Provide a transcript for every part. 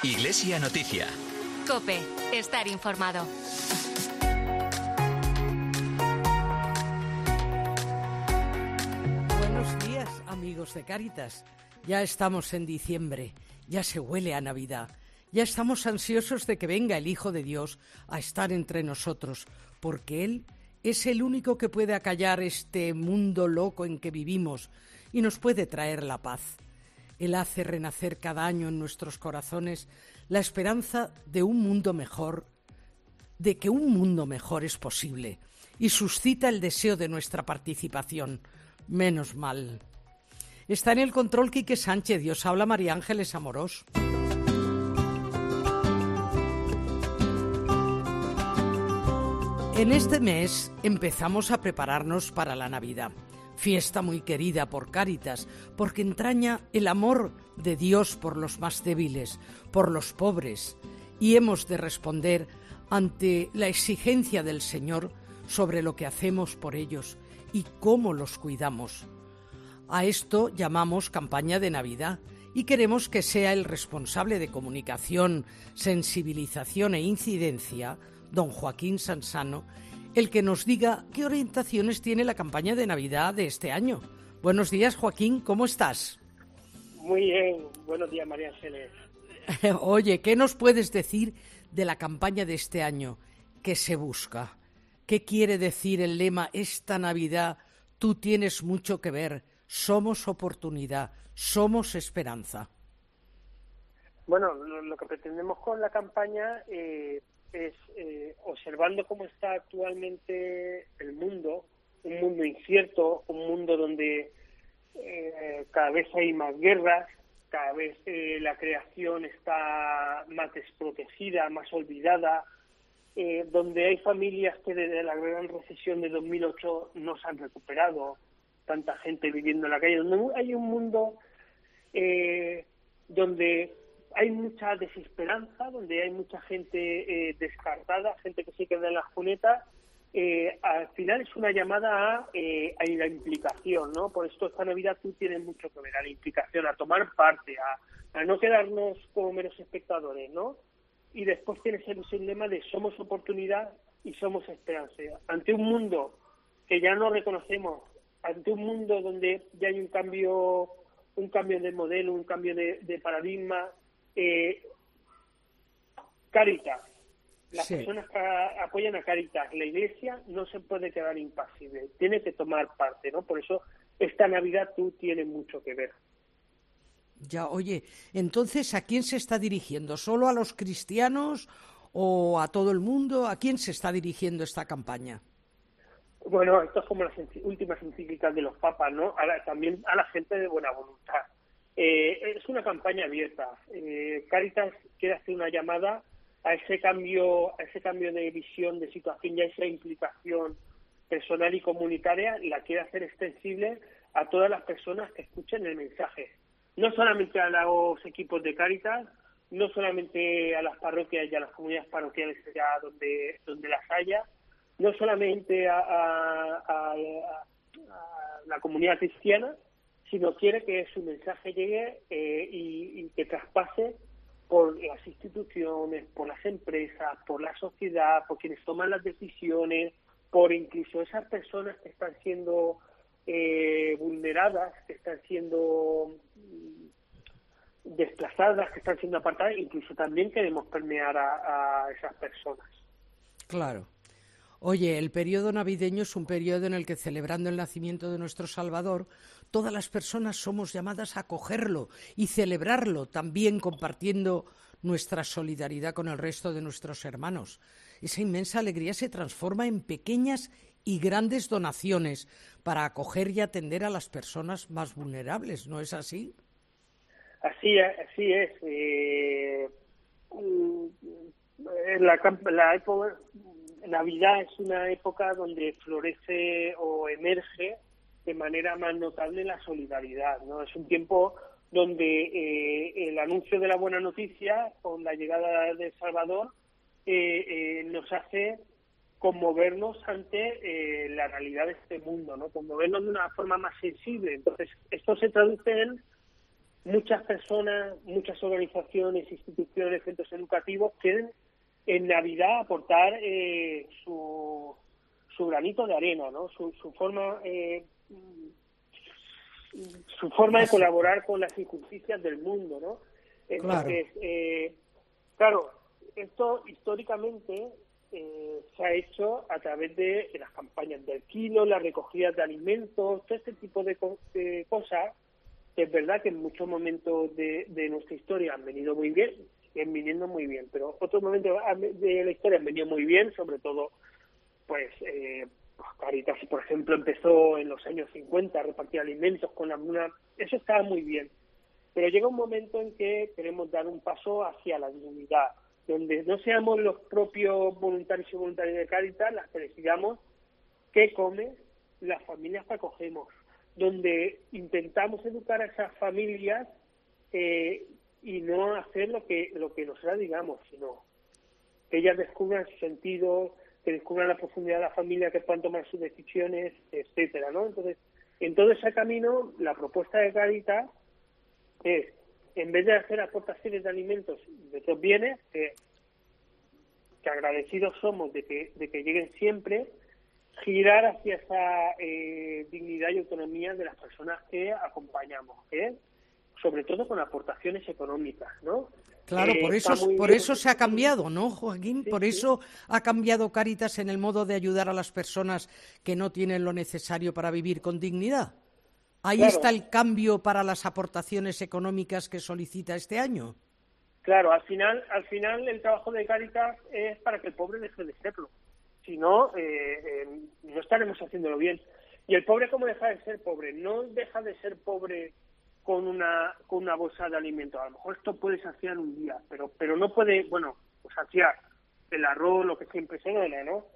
Iglesia Noticia. COPE. Estar informado. Buenos días, amigos de Cáritas. Ya estamos en diciembre, ya se huele a Navidad. Ya estamos ansiosos de que venga el Hijo de Dios a estar entre nosotros, porque Él es el único que puede acallar este mundo loco en que vivimos y nos puede traer la paz. Él hace renacer cada año en nuestros corazones la esperanza de un mundo mejor, de que un mundo mejor es posible, y suscita el deseo de nuestra participación. Menos mal. Está en el control Quique Sánchez. Dios habla, María Ángeles Amorós. En este mes empezamos a prepararnos para la Navidad, fiesta muy querida por Cáritas, porque entraña el amor de Dios por los más débiles, por los pobres, y hemos de responder ante la exigencia del Señor sobre lo que hacemos por ellos y cómo los cuidamos. A esto llamamos campaña de Navidad y queremos que sea el responsable de comunicación, sensibilización e incidencia, don Joaquín Sansano, el que nos diga qué orientaciones tiene la campaña de Navidad de este año. Buenos días, Joaquín, ¿cómo estás? Muy bien, buenos días, María Ángeles. Oye, ¿qué nos puedes decir de la campaña de este año? ¿Qué se busca? ¿Qué quiere decir el lema esta Navidad? Tú tienes mucho que ver, somos oportunidad, somos esperanza. Bueno, lo que pretendemos con la campaña es, observando cómo está actualmente el mundo, un mundo incierto, un mundo donde cada vez hay más guerras, cada vez la creación está más desprotegida, más olvidada, donde hay familias que desde la gran recesión de 2008 no se han recuperado, tanta gente viviendo en la calle, donde hay un mundo donde hay mucha desesperanza, donde hay mucha gente descartada, gente que se queda en las cunetas. Al final es una llamada a la implicación, ¿no? Por esto esta Navidad tú tienes mucho que ver, a la implicación, a tomar parte, a no quedarnos como meros espectadores, ¿no? Y después tienes el lema de somos oportunidad y somos esperanza. Ante un mundo que ya no reconocemos, ante un mundo donde ya hay un cambio de modelo, un cambio de paradigma, Cáritas, las personas que apoyan a Cáritas, la Iglesia no se puede quedar impasible, tiene que tomar parte, ¿no? Por eso esta Navidad tú tienes mucho que ver. Ya, oye, entonces, ¿a quién se está dirigiendo? ¿Solo a los cristianos o a todo el mundo? ¿A quién se está dirigiendo esta campaña? Bueno, esto es como las últimas encíclicas de los papas, ¿no? También a la gente de buena voluntad. Es una campaña abierta. Cáritas quiere hacer una llamada a ese cambio de visión, de situación y a esa implicación personal y comunitaria, la quiere hacer extensible a todas las personas que escuchen el mensaje. No solamente a los equipos de Cáritas, no solamente a las parroquias y a las comunidades parroquiales allá donde las haya, no solamente a la comunidad cristiana, sino quiere que su mensaje llegue y que traspase por las instituciones, por las empresas, por la sociedad, por quienes toman las decisiones, por incluso esas personas que están siendo vulneradas, que están siendo desplazadas, que están siendo apartadas. Incluso también queremos permear a esas personas. Claro. Oye, el periodo navideño es un periodo en el que, celebrando el nacimiento de nuestro Salvador, todas las personas somos llamadas a acogerlo y celebrarlo, también compartiendo nuestra solidaridad con el resto de nuestros hermanos. Esa inmensa alegría se transforma en pequeñas y grandes donaciones para acoger y atender a las personas más vulnerables, ¿no es así? Así es. La época Navidad es una época donde florece o emerge de manera más notable la solidaridad, ¿no? Es un tiempo donde el anuncio de la buena noticia con la llegada de Salvador nos hace conmovernos ante la realidad de este mundo, ¿no? Conmovernos de una forma más sensible. Entonces, esto se traduce en muchas personas, muchas organizaciones, instituciones, centros educativos quieren en Navidad aportar su granito de arena, ¿no? Su forma de colaborar con las injusticias del mundo, ¿no? Entonces, claro, esto históricamente se ha hecho a través de las campañas del kilo, las recogidas de alimentos, todo este tipo de cosas. Es verdad que en muchos momentos de nuestra historia han venido muy bien, siguen viniendo muy bien, pero otros momentos de la historia han venido muy bien, sobre todo, pues, Cáritas, por ejemplo, empezó en los años 50 a repartir alimentos con alguna... Eso estaba muy bien, pero llega un momento en que queremos dar un paso hacia la dignidad, donde no seamos los propios voluntarios y voluntarias de Cáritas las que decidamos qué come las familias que acogemos, donde intentamos educar a esas familias y no hacer lo que nosotras digamos, sino que ellas descubran su sentido, que descubran la profundidad de la familia, que puedan tomar sus decisiones, etcétera, ¿no? Entonces, en todo ese camino, la propuesta de Cáritas es, en vez de hacer aportaciones de alimentos de otros bienes, que agradecidos somos de que lleguen siempre, girar hacia esa dignidad y autonomía de las personas que acompañamos, sobre todo con aportaciones económicas, ¿no? Claro, por eso se ha cambiado, ¿no, Joaquín? Sí, Por eso ha cambiado Cáritas en el modo de ayudar a las personas que no tienen lo necesario para vivir con dignidad. Ahí está el cambio para las aportaciones económicas que solicita este año. Claro, al final el trabajo de Cáritas es para que el pobre deje de serlo. Si no, no estaremos haciéndolo bien. ¿Y el pobre cómo deja de ser pobre? No deja de ser pobre con una bolsa de alimentos. A lo mejor esto puede saciar un día, pero no puede, bueno, pues saciar el arroz, lo que siempre se gana, ¿no?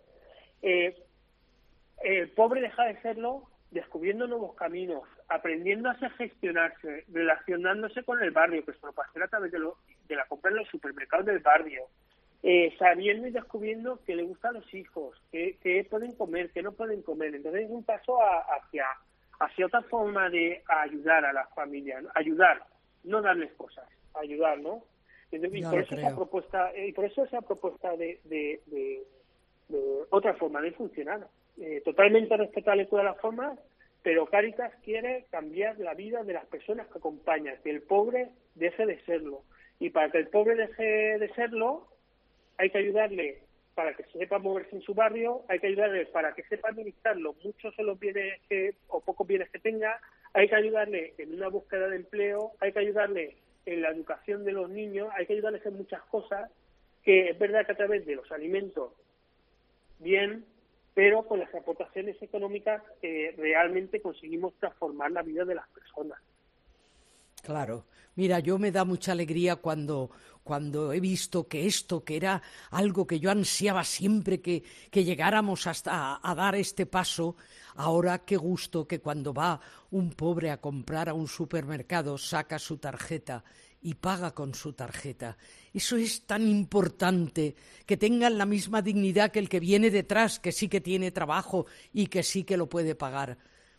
El pobre deja de serlo descubriendo nuevos caminos, aprendiendo a gestionarse, relacionándose con el barrio, que se lo puede hacer a través de la compra en los supermercados del barrio, sabiendo y descubriendo que le gustan los hijos, que pueden comer, que no pueden comer. Entonces es un paso hacia otra forma de ayudar a las familias, ¿no? Ayudar, no darles cosas, ayudar, ¿no? Entonces, por eso esa propuesta de otra forma de funcionar, totalmente respetable todas las formas, pero Cáritas quiere cambiar la vida de las personas que acompañan, que el pobre deje de serlo. Y para que el pobre deje de serlo, hay que ayudarle para que sepa moverse en su barrio, hay que ayudarle para que sepa administrar los muchos o los bienes o pocos bienes que tenga, hay que ayudarle en una búsqueda de empleo, hay que ayudarle en la educación de los niños, hay que ayudarles en muchas cosas, que es verdad que a través de los alimentos, bien, pero con las aportaciones económicas realmente conseguimos transformar la vida de las personas. Claro. Mira, yo me da mucha alegría cuando he visto que esto, que era algo que yo ansiaba siempre que llegáramos hasta a dar este paso, ahora qué gusto que cuando va un pobre a comprar a un supermercado saca su tarjeta y paga con su tarjeta. Eso es tan importante, que tengan la misma dignidad que el que viene detrás, que sí que tiene trabajo y que sí que lo puede pagar.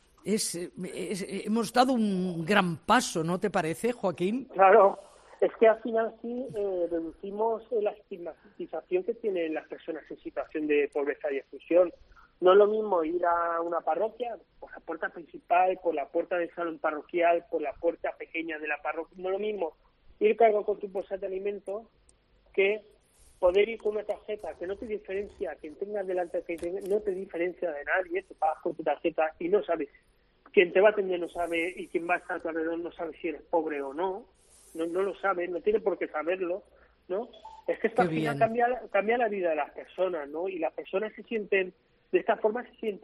Hemos dado un gran paso, ¿no te parece, Joaquín? Claro, es que al final sí reducimos la estigmatización que tienen las personas en situación de pobreza y exclusión. No es lo mismo ir a una parroquia por la puerta principal, por la puerta del salón parroquial, por la puerta pequeña de la parroquia. No es lo mismo ir cargado con tu bolsa de alimentos que poder ir con una tarjeta que no te diferencia, quien tengas delante, no te diferencia de nadie, te pagas con tu tarjeta y no sabes. Quien te va a atender no sabe, y quien va a estar a tu alrededor no sabe si eres pobre o no lo sabe, no tiene por qué saberlo, ¿no? Es que esto al final cambia la vida de las personas, ¿no? Y las personas se sienten, de esta forma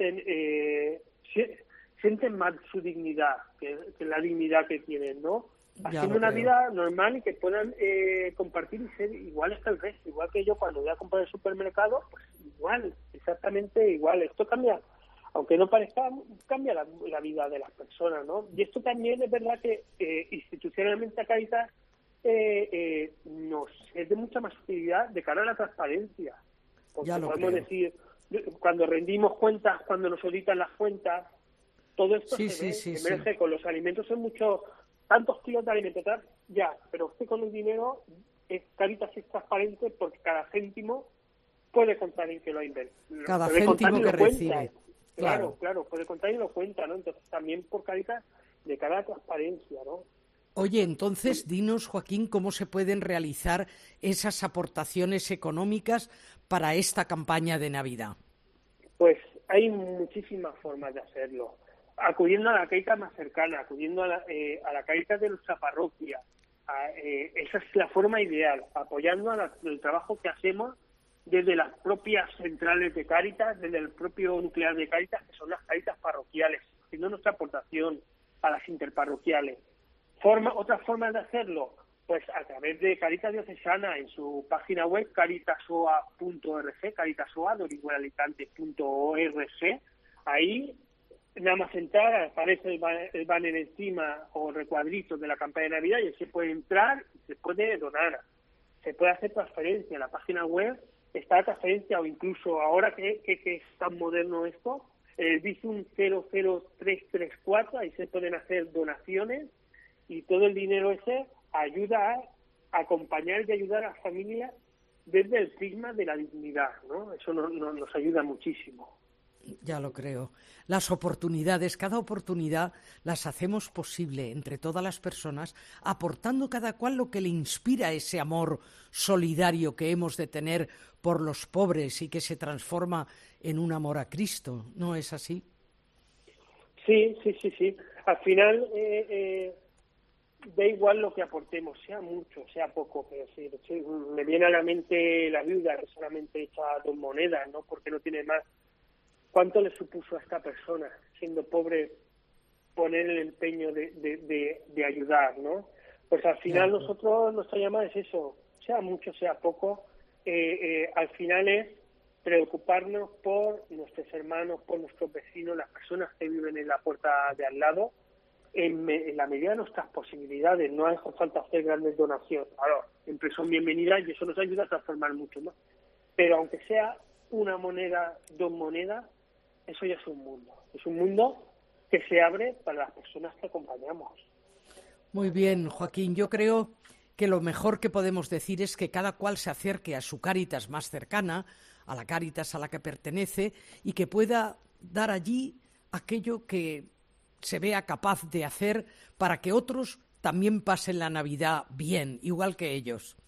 sienten más su dignidad, que la dignidad que tienen, ¿no? Haciendo una vida normal y que puedan compartir y ser iguales que el resto, igual que yo cuando voy a comprar el supermercado, pues igual, exactamente igual. Esto cambia, aunque no parezca, cambia la vida de las personas, ¿no? Y esto también es verdad que institucionalmente a Cáritas nos es de mucha más utilidad de cara a la transparencia. Porque podemos decir, cuando rendimos cuentas, cuando nos auditan las cuentas, todo esto se emerge con los alimentos, es mucho tantos kilos de alimento, ya, pero usted con el dinero, Cáritas es transparente porque cada céntimo puede contar en que lo ha invertido. Cada céntimo que recibe. Claro, puede contar y lo cuenta, ¿no? Entonces también por Cáritas de cara a transparencia, ¿no? Oye, entonces dinos, Joaquín, cómo se pueden realizar esas aportaciones económicas para esta campaña de Navidad. Pues hay muchísimas formas de hacerlo. Acudiendo a la Cáritas más cercana, acudiendo a la Cáritas de nuestra parroquia. Esa es la forma ideal, apoyando el trabajo que hacemos desde las propias centrales de Cáritas, desde el propio nuclear de Cáritas, que son las Cáritas parroquiales, haciendo nuestra aportación a las interparroquiales. Otras formas de hacerlo, pues a través de Cáritas Diocesana en su página web caritasoa.org, caritasoa.org, ahí nada más entrar, aparece el banner encima o el recuadrito de la campaña de Navidad y se puede entrar y se puede donar. Se puede hacer transferencia en la página web, está la transferencia, o incluso ahora que es tan moderno esto, el Bizum 00334, ahí se pueden hacer donaciones y todo el dinero ese ayuda a acompañar y ayudar a las familias desde el prisma de la dignidad, ¿no? Eso nos ayuda muchísimo. Ya lo creo. Las oportunidades, cada oportunidad las hacemos posible entre todas las personas, aportando cada cual lo que le inspira ese amor solidario que hemos de tener por los pobres y que se transforma en un amor a Cristo. ¿No es así? Sí. Al final da igual lo que aportemos, sea mucho, sea poco, pero sí, me viene a la mente la viuda que solamente echa 2 monedas, ¿no? Porque no tiene más. ¿Cuánto le supuso a esta persona, siendo pobre, poner el empeño de ayudar, ¿no? Pues al final nosotros, nuestra llamada es eso, sea mucho, sea poco, al final es preocuparnos por nuestros hermanos, por nuestros vecinos, las personas que viven en la puerta de al lado, en la medida de nuestras posibilidades. No hace falta hacer grandes donaciones, claro, siempre son bienvenidas y eso nos ayuda a transformar mucho más. Pero aunque sea 1 moneda, 2 monedas, eso ya es un mundo que se abre para las personas que acompañamos. Muy bien, Joaquín, yo creo que lo mejor que podemos decir es que cada cual se acerque a su Cáritas más cercana, a la Cáritas a la que pertenece, y que pueda dar allí aquello que se vea capaz de hacer para que otros también pasen la Navidad bien, igual que ellos.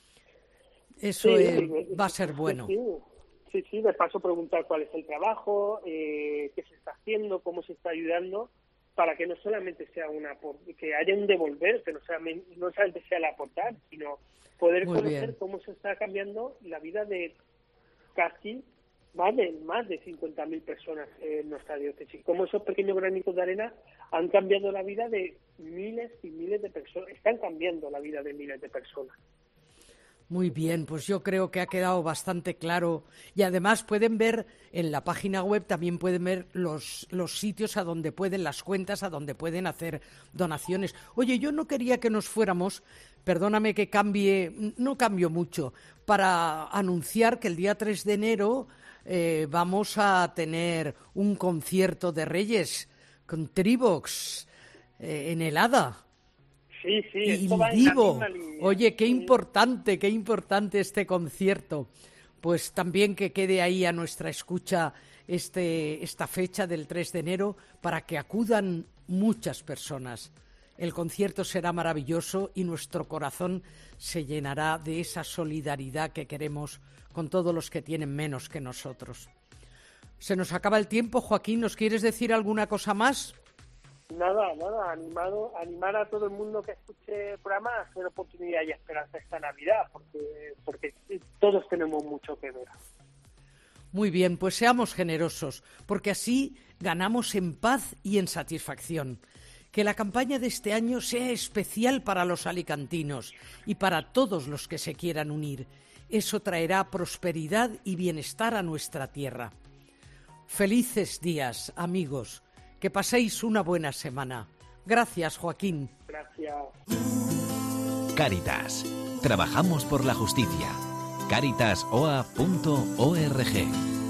Eso va a ser bueno. Sí, de paso preguntar cuál es el trabajo, qué se está haciendo, cómo se está ayudando, para que no solamente sea que haya un devolver, que no solamente sea el aportar, sino poder conocer cómo se está cambiando la vida de casi más de 50.000 personas en nuestra diócesis. Cómo esos pequeños granitos de arena han cambiado la vida de miles y miles de personas, están cambiando la vida de miles de personas. Muy bien, pues yo creo que ha quedado bastante claro y además pueden ver en la página web, también pueden ver los sitios a donde pueden, las cuentas a donde pueden hacer donaciones. Oye, yo no quería que nos fuéramos, perdóname que no cambio mucho, para anunciar que el día 3 de enero vamos a tener un concierto de Reyes con Trivox en el Hada. Sí, y Divo. Oye, qué importante este concierto. Pues también que quede ahí a nuestra escucha esta fecha del 3 de enero para que acudan muchas personas. El concierto será maravilloso y nuestro corazón se llenará de esa solidaridad que queremos con todos los que tienen menos que nosotros. Se nos acaba el tiempo, Joaquín, ¿nos quieres decir alguna cosa más? Nada, animar a todo el mundo que escuche el programa a hacer oportunidad y esperanza esta Navidad, porque todos tenemos mucho que ver. Muy bien, pues seamos generosos, porque así ganamos en paz y en satisfacción. Que la campaña de este año sea especial para los alicantinos y para todos los que se quieran unir. Eso traerá prosperidad y bienestar a nuestra tierra. Felices días, amigos. Que paséis una buena semana. Gracias, Joaquín. Gracias. Cáritas. Trabajamos por la justicia. caritasoa.org